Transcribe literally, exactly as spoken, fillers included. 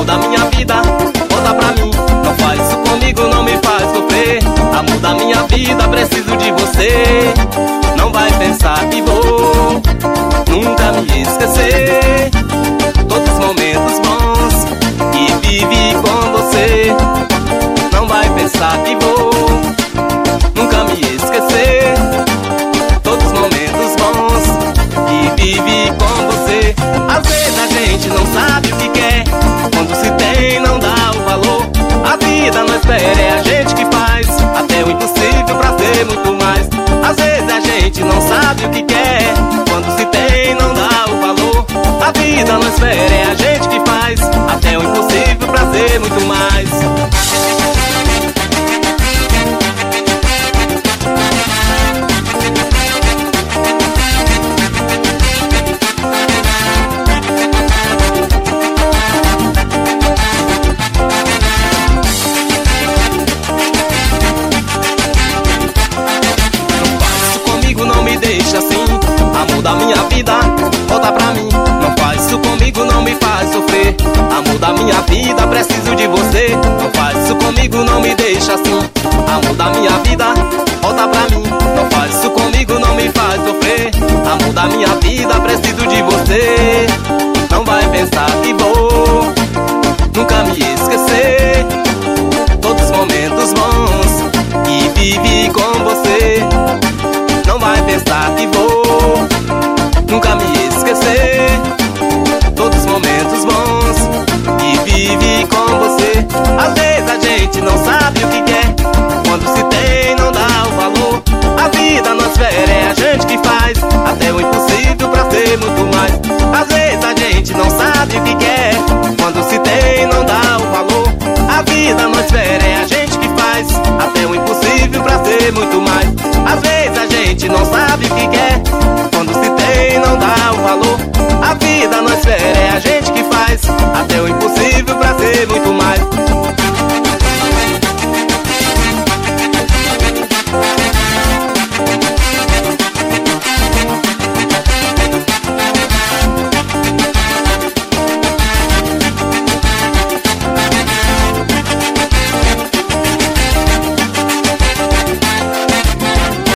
amor da minha vida, volta pra mim. Não faz isso comigo, não me faz sofrer. Amor da minha vida, preciso de você. Não vai pensar que vou nunca me esquecer. Todos os momentos bons que vivi com você. Não vai pensar que vou